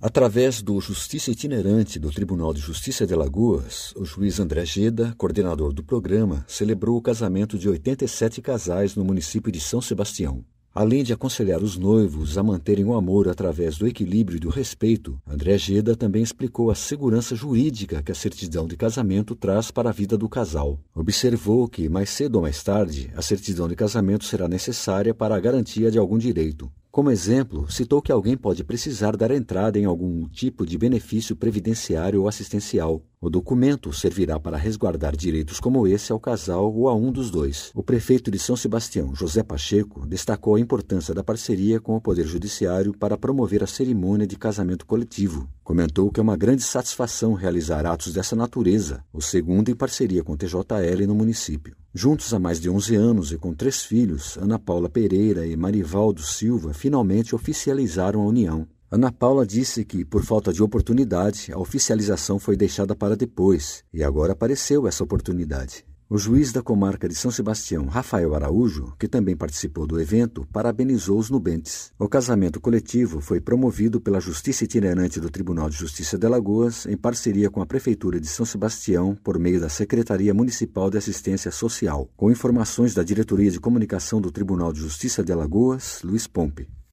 Através do Justiça Itinerante do Tribunal de Justiça de Alagoas, o juiz André Geda, coordenador do programa, celebrou o casamento de 87 casais no município de São Sebastião. Além de aconselhar os noivos a manterem o amor através do equilíbrio e do respeito, André Geda também explicou a segurança jurídica que a certidão de casamento traz para a vida do casal. Observou que, mais cedo ou mais tarde, a certidão de casamento será necessária para a garantia de algum direito. Como exemplo, citou que alguém pode precisar dar entrada em algum tipo de benefício previdenciário ou assistencial. O documento servirá para resguardar direitos como esse ao casal ou a um dos dois. O prefeito de São Sebastião, José Pacheco, destacou a importância da parceria com o Poder Judiciário para promover a cerimônia de casamento coletivo. Comentou que é uma grande satisfação realizar atos dessa natureza, o segundo em parceria com o TJL no município. Juntos há mais de 11 anos e com 3 filhos, Ana Paula Pereira e Marivaldo Silva finalmente oficializaram a união. Ana Paula disse que, por falta de oportunidade, a oficialização foi deixada para depois, e agora apareceu essa oportunidade. O juiz da comarca de São Sebastião, Rafael Araújo, que também participou do evento, parabenizou os nubentes. O casamento coletivo foi promovido pela Justiça Itinerante do Tribunal de Justiça de Alagoas, em parceria com a Prefeitura de São Sebastião, por meio da Secretaria Municipal de Assistência Social. Com informações da Diretoria de Comunicação do Tribunal de Justiça de Alagoas, Luiz Pompe.